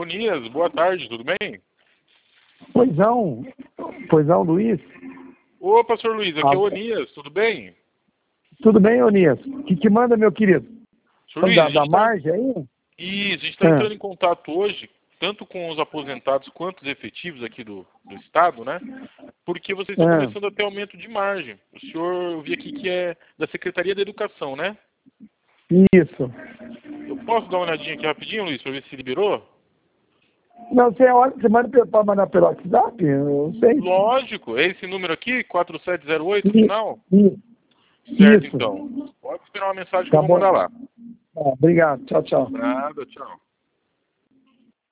Onias, boa tarde, tudo bem? Poisão, Luiz. Ô, pastor Luiz, aqui é o Onias, tudo bem? Tudo bem, Onias? O que manda, meu querido? Pastor Luiz, Da margem aí? Isso, a gente está entrando em contato hoje, tanto com os aposentados quanto os efetivos aqui do Estado, né? Porque vocês estão começando a ter aumento de margem. O senhor, eu vi aqui que é da Secretaria da Educação, né? Isso. Eu posso dar uma olhadinha aqui rapidinho, Luiz, para ver se liberou? Não, você manda para mandar pelo WhatsApp? Eu não sei. Lógico, é esse número aqui, 4708, final? Isso. Certo, então. Pode esperar uma mensagem que Tá eu vou bom. mandar lá. Obrigado. Tchau, tchau. Nada, tchau.